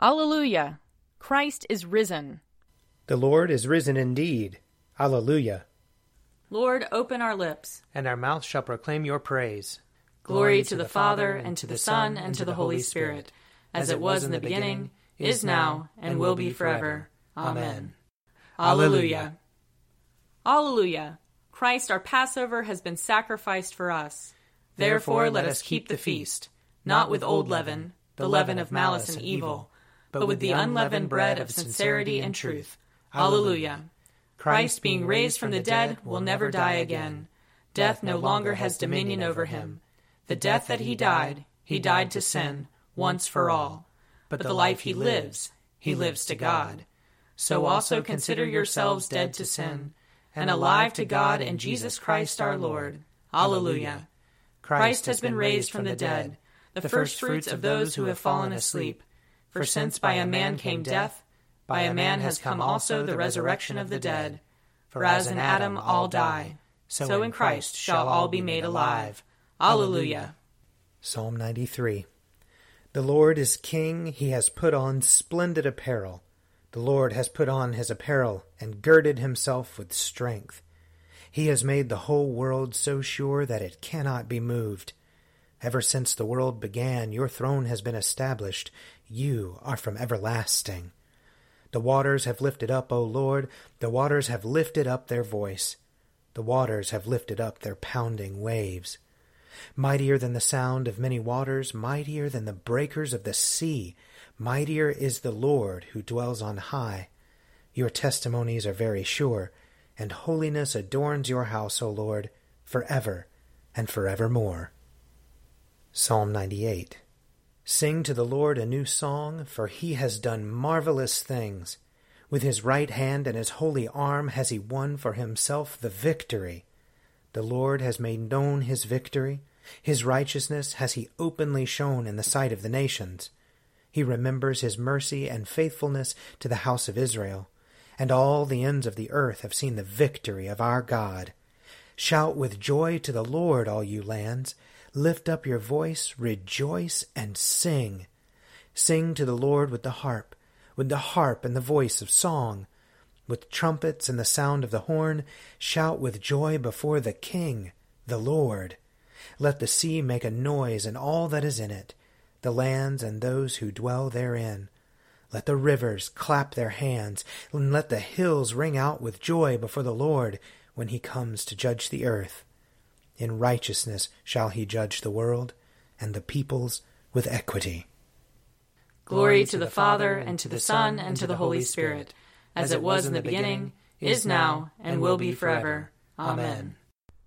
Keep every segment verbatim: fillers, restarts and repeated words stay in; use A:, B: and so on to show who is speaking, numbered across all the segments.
A: Alleluia! Christ is risen.
B: The Lord is risen indeed. Alleluia!
A: Lord, open our lips,
B: and our mouth shall proclaim your praise.
A: Glory to the Father, and to the Son, and to the Holy Spirit, as it was in the beginning, is now, and will be forever. Amen. Alleluia! Alleluia! Christ our Passover has been sacrificed for us. Therefore let us keep the feast, not with old leaven, the leaven of malice and evil, but with the unleavened bread of sincerity and truth. Alleluia! Christ, being raised from the dead, will never die again. Death no longer has dominion over him. The death that he died, he died to sin, once for all. But the life he lives, he lives to God. So also consider yourselves dead to sin, and alive to God in Jesus Christ our Lord. Alleluia! Christ has been raised from the dead, the firstfruits of those who have fallen asleep. For since by a man came death, by a man has come also the resurrection of the dead. For as in Adam all die, so in Christ shall all be made alive. Alleluia!
B: Psalm ninety-three. The Lord is King, he has put on splendid apparel. The Lord has put on his apparel and girded himself with strength. He has made the whole world so sure that it cannot be moved. Ever since the world began, your throne has been established. You are from everlasting. The waters have lifted up, O Lord, the waters have lifted up their voice. The waters have lifted up their pounding waves. Mightier than the sound of many waters, mightier than the breakers of the sea, mightier is the Lord who dwells on high. Your testimonies are very sure, and holiness adorns your house, O Lord, forever and forevermore. Psalm ninety-eight. Sing to the Lord a new song, for he has done marvelous things. With his right hand and his holy arm has he won for himself the victory. The Lord has made known his victory. His righteousness has he openly shown in the sight of the nations. He remembers his mercy and faithfulness to the house of Israel. And all the ends of the earth have seen the victory of our God. Shout with joy to the Lord, all you lands. Lift up your voice, rejoice, and sing. Sing to the Lord with the harp, with the harp and the voice of song. With trumpets and the sound of the horn, shout with joy before the King, the Lord. Let the sea make a noise and all that is in it, the lands and those who dwell therein. Let the rivers clap their hands, and let the hills ring out with joy before the Lord when he comes to judge the earth. In righteousness shall he judge the world, and the peoples with equity.
A: Glory to the Father, and to the Son, and to the Holy Spirit, as it was in the beginning, is now, and will be forever. Amen.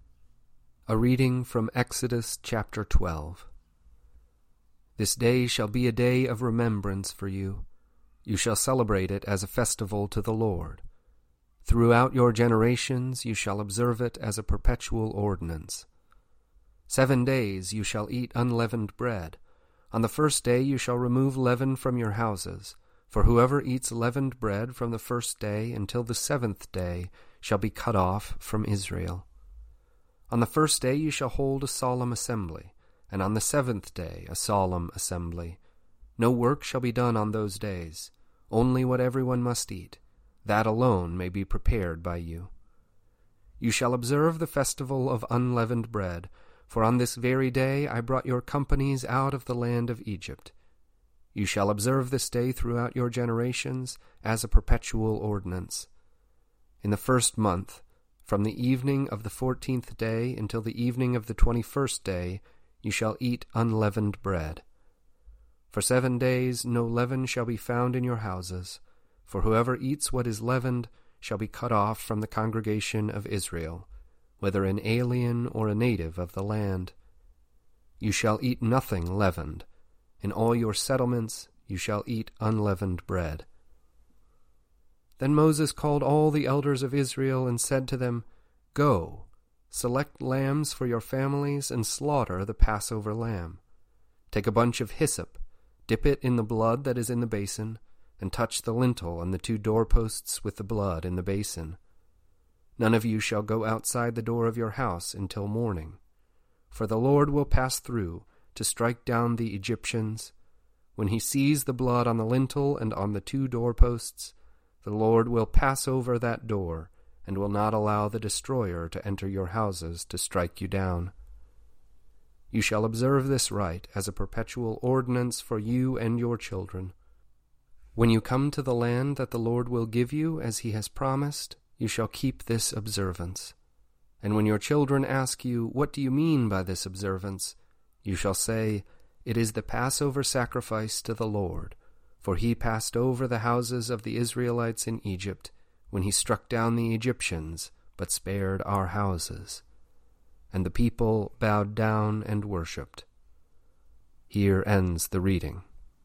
C: A reading from Exodus chapter twelve. This day shall be a day of remembrance for you. You shall celebrate it as a festival to the Lord. Throughout your generations you shall observe it as a perpetual ordinance. Seven days you shall eat unleavened bread. On the first day you shall remove leaven from your houses, for whoever eats leavened bread from the first day until the seventh day shall be cut off from Israel. On the first day you shall hold a solemn assembly, and on the seventh day a solemn assembly. No work shall be done on those days, only what everyone must eat. That alone may be prepared by you. You shall observe the festival of unleavened bread, for on this very day I brought your companies out of the land of Egypt. You shall observe this day throughout your generations as a perpetual ordinance. In the first month, from the evening of the fourteenth day until the evening of the twenty-first day, you shall eat unleavened bread. For seven days no leaven shall be found in your houses, for whoever eats what is leavened shall be cut off from the congregation of Israel, whether an alien or a native of the land. You shall eat nothing leavened. In all your settlements you shall eat unleavened bread. Then Moses called all the elders of Israel and said to them, Go, select lambs for your families and slaughter the Passover lamb. Take a bunch of hyssop, dip it in the blood that is in the basin, and touch the lintel and the two doorposts with the blood in the basin. None of you shall go outside the door of your house until morning, for the Lord will pass through to strike down the Egyptians. when he sees the blood on the lintel and on the two doorposts, the Lord will pass over that door, and will not allow the destroyer to enter your houses to strike you down. You shall observe this rite as a perpetual ordinance for you and your children. When you come to the land that the Lord will give you as he has promised, you shall keep this observance. And when your children ask you, "What do you mean by this observance?" you shall say, "It is the Passover sacrifice to the Lord, for he passed over the houses of the Israelites in Egypt, when he struck down the Egyptians, but spared our houses." And the people bowed down and worshipped. Here ends the reading.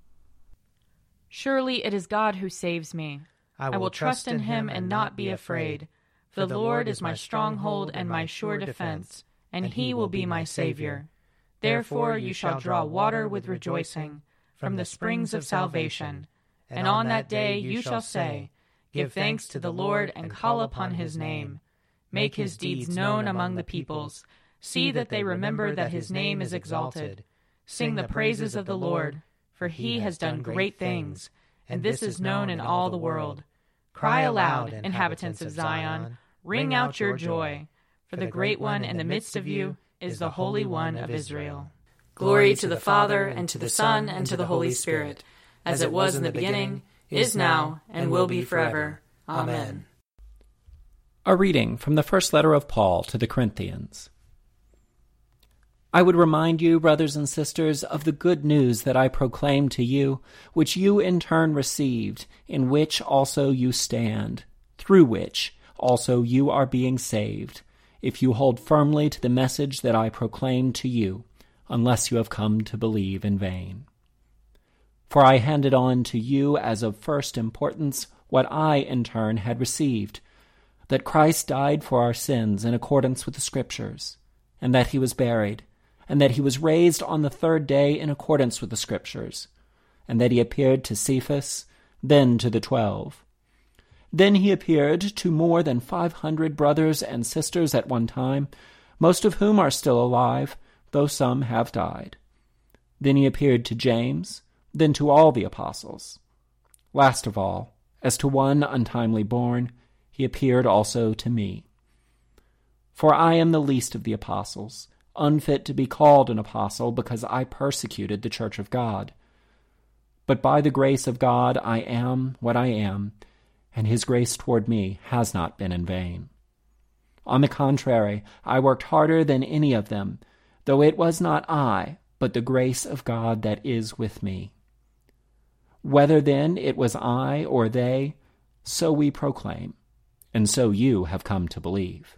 A: Surely it is God who saves me. I will, I will trust in him and not be afraid. For the Lord is my stronghold and my sure defense, and he will be my Savior. Therefore you shall draw water with rejoicing from the springs of salvation. And on that day you shall say, "Give thanks to the Lord and call upon his name. Make his deeds known among the peoples. See that they remember that his name is exalted. Sing the praises of the Lord, for he has done great things, and this is known in all the world. Cry aloud, inhabitants of Zion, ring out your joy, for the great one in the midst of you is the Holy One of Israel. Glory to the Father, and to the Son, and to the Holy Spirit, as it was in the beginning, is now, and will be forever. Amen.
D: A reading from the first letter of Paul to the Corinthians. I would remind you, brothers and sisters, of the good news that I proclaimed to you, which you in turn received, in which also you stand, through which also you are being saved, if you hold firmly to the message that I proclaimed to you, unless you have come to believe in vain. For I handed on to you as of first importance what I in turn had received, that Christ died for our sins in accordance with the Scriptures, and that he was buried, and that he was raised on the third day in accordance with the Scriptures, and that he appeared to Cephas, then to the twelve. Then he appeared to more than five hundred brothers and sisters at one time, most of whom are still alive, though some have died. Then he appeared to James, then to all the apostles. Last of all, as to one untimely born, he appeared also to me. For I am the least of the apostles, unfit to be called an apostle, because I persecuted the church of God. But by the grace of God I am what I am, and his grace toward me has not been in vain. On the contrary, I worked harder than any of them, though it was not I, but the grace of God that is with me. Whether then it was I or they, so we proclaim, and so you have come to believe.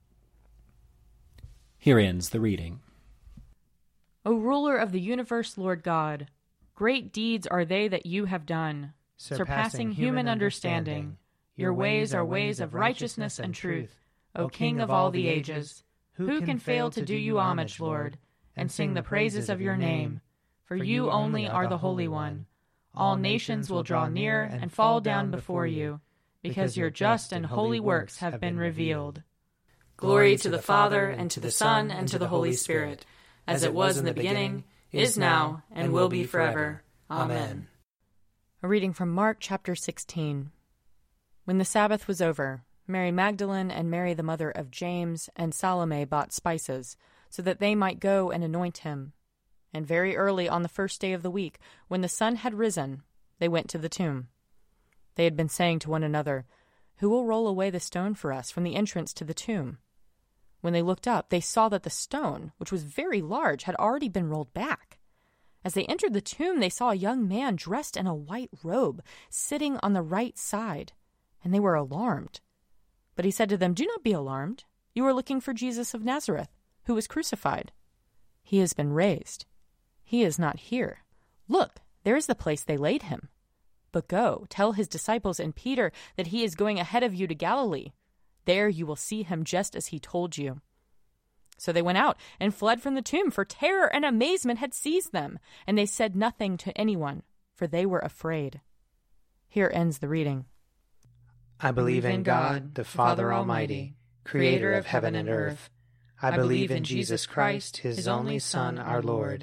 D: Here ends the reading.
A: O ruler of the universe, Lord God, great deeds are they that you have done, surpassing human understanding. Your ways are ways of righteousness and truth, O King of all the ages. Who can fail to do you homage, Lord, and sing the praises of your name? For you only are the Holy One. All nations will draw near and fall down before you, because your just and holy works have been revealed. Glory to the Father, and to the Son, and to the Holy Spirit, as it was in the beginning, is now, and will be forever. Amen. A reading from Mark chapter sixteen. When the Sabbath was over, Mary Magdalene and Mary the mother of James and Salome bought spices, so that they might go and anoint him. And very early on the first day of the week, when the sun had risen, they went to the tomb. They had been saying to one another, "Who will roll away the stone for us from the entrance to the tomb?" When they looked up, they saw that the stone, which was very large, had already been rolled back. As they entered the tomb, they saw a young man dressed in a white robe, sitting on the right side, and they were alarmed. But he said to them, "Do not be alarmed. You are looking for Jesus of Nazareth, who was crucified. He has been raised. He is not here. Look, there is the place they laid him. But go, tell his disciples and Peter that he is going ahead of you to Galilee. There you will see him just as he told you." So they went out and fled from the tomb, for terror and amazement had seized them, and they said nothing to anyone, for they were afraid. Here ends the reading.
B: I believe in God, the Father Almighty, creator of heaven and earth. I believe in Jesus Christ, his only Son, our Lord.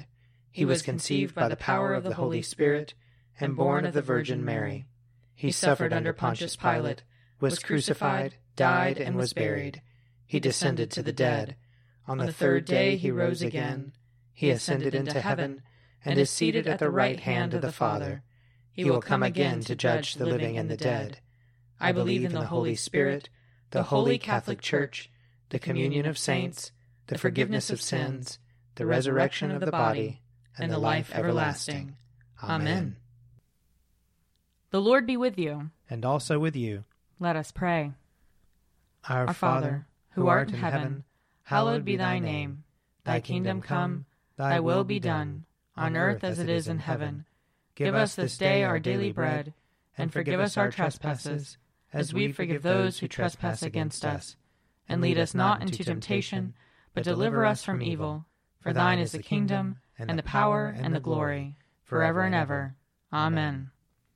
B: He was conceived by the power of the Holy Spirit, and born of the Virgin Mary. He suffered under Pontius Pilate, was crucified, died, and was buried. He descended to the dead. On the third day he rose again. He ascended into heaven, and is seated at the right hand of the Father. He will come again to judge the living and the dead. I believe in the Holy Spirit, the Holy Catholic Church, the communion of saints, the forgiveness of sins, the resurrection of the body, and the life everlasting. Amen.
A: The Lord be with you.
B: And also with you.
A: Let us pray.
B: Our,
A: Our Father, who art in heaven, hallowed be thy name. Thy kingdom come, thy will be done, on earth as it is in heaven. Give us this day our daily bread, and forgive us our trespasses, as we forgive those who trespass against us. And lead us not into temptation, but deliver us from evil. For thine is the kingdom, and the power, and the glory, forever and ever. Amen.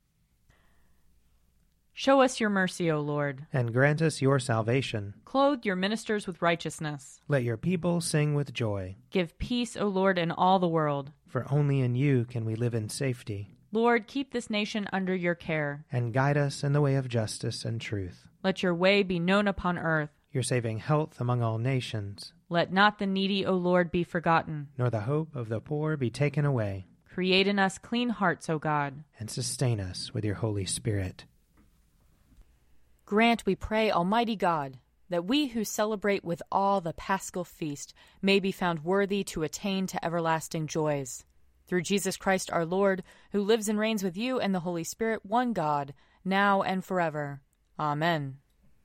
A: Show us your mercy, O Lord.
B: And grant us your salvation.
A: Clothe your ministers with righteousness.
B: Let your people sing with joy.
A: Give peace, O Lord, in all the world.
B: For only in you can we live in safety.
A: Lord, keep this nation under your care.
B: And guide us in the way of justice and truth.
A: Let your way be known upon earth.
B: Your saving health among all nations.
A: Let not the needy, O Lord, be forgotten.
B: Nor the hope of the poor be taken away.
A: Create in us clean hearts, O God.
B: And sustain us with your Holy Spirit.
A: Grant, we pray, Almighty God, that we who celebrate with awe the Paschal feast may be found worthy to attain to everlasting joys. Through Jesus Christ our Lord, who lives and reigns with you and the Holy Spirit, one God, now and forever. Amen.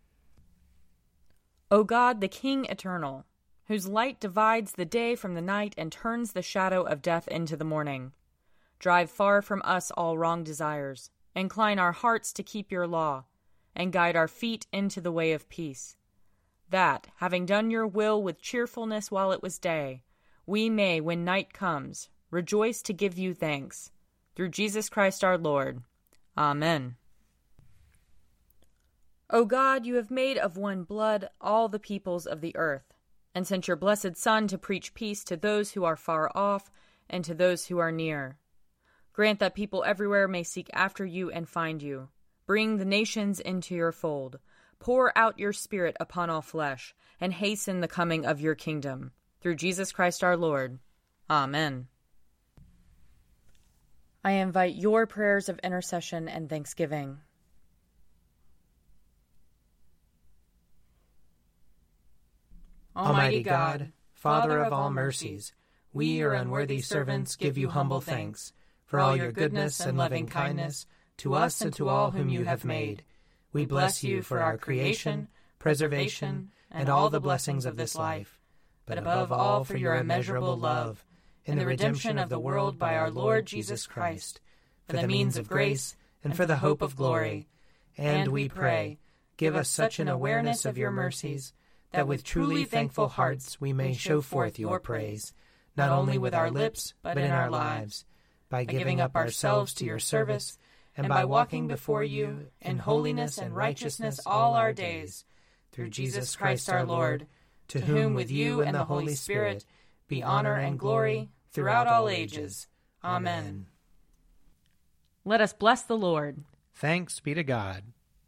A: O God, the King eternal, whose light divides the day from the night and turns the shadow of death into the morning, drive far from us all wrong desires, incline our hearts to keep your law, and guide our feet into the way of peace, that, having done your will with cheerfulness while it was day, we may, when night comes, rejoice to give you thanks. Through Jesus Christ our Lord. Amen. O God, you have made of one blood all the peoples of the earth, and sent your blessed Son to preach peace to those who are far off and to those who are near. Grant that people everywhere may seek after you and find you. Bring the nations into your fold. Pour out your Spirit upon all flesh, and hasten the coming of your kingdom. Through Jesus Christ our Lord. Amen. I invite your prayers of intercession and thanksgiving.
B: Almighty God, Father of all mercies, we, your unworthy servants, give you humble thanks for all your goodness and loving kindness to us and to all whom you have made. We bless you for our creation, preservation, and all the blessings of this life, but above all for your immeasurable love, in the redemption of the world by our Lord Jesus Christ, for the means of grace and for the hope of glory. And we pray, give us such an awareness of your mercies, that with truly thankful hearts we may show forth your praise, not only with our lips, but in our lives, by giving up ourselves to your service, and by walking before you in holiness and righteousness all our days, through Jesus Christ our Lord, to whom with you and the Holy Spirit be honor and glory throughout all ages. Amen.
A: Let us bless the Lord.
B: Thanks be to God.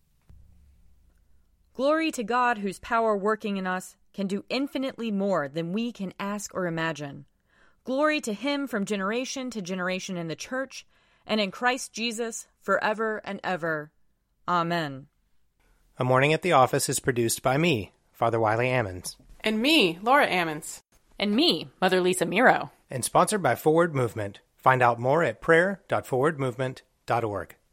A: Glory to God, whose power working in us can do infinitely more than we can ask or imagine. Glory to him from generation to generation in the church, and in Christ Jesus, forever and ever. Amen.
B: A Morning at the Office is produced by me, Father Wiley Ammons.
E: And me, Laura Ammons.
A: And me, Mother Lisa Miro.
B: And sponsored by Forward Movement. Find out more at prayer dot forward movement dot org.